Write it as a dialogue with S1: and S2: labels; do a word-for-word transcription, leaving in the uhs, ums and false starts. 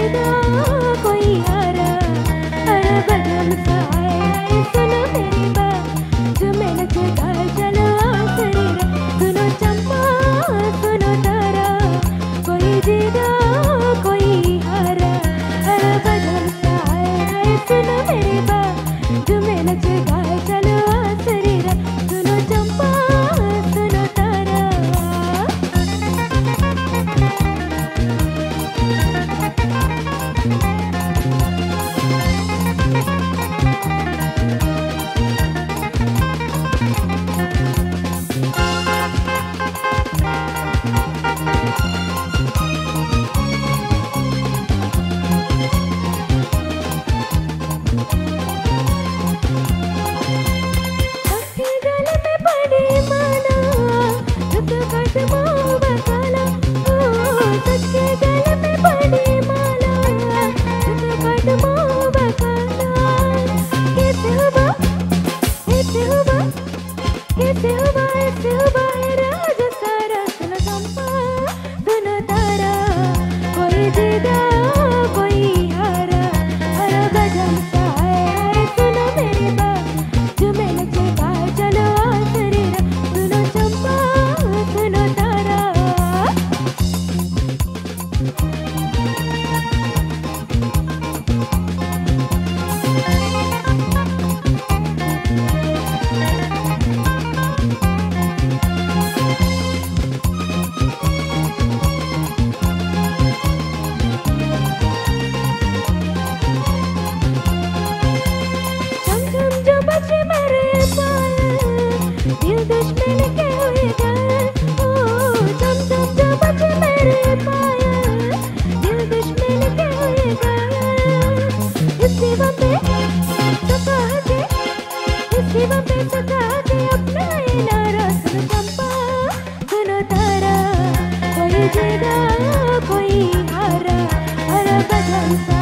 S1: जीता कोई हारा, अरे बदम सा आए सुनो मेरी बात, जो मैंने देखा चलो आसरी रे, सुनो चंपा सुनो तारा, कोई जीता कोई हारा, अरे बदम सा आए सुनो मेरी बात, जो मैंने देखा चलो आसरी रे, सुनो चंपा सुनो तारा। कैसे हुआ ऐसे हुआ है राज सारा, सुनो चंपा सुनो तारा, कोई जीता कोई हारा, अरे बदम सा आए सुनो मेरी बात, जो मैंने देखा चलो आसरी रे, सुनो चंपा सुनो तारा। दिल दुश्मन के हुए घायल, ओ चम चम चम बचे मेरे पायल, दिल दुश्मन के हुए घायल, इस दीवार पे सका के, इस दीवार पे सका के अपना ये नारा, सुनो चंपा सुनो तारा, कोई जीता कोई हारा, अरे बदम सा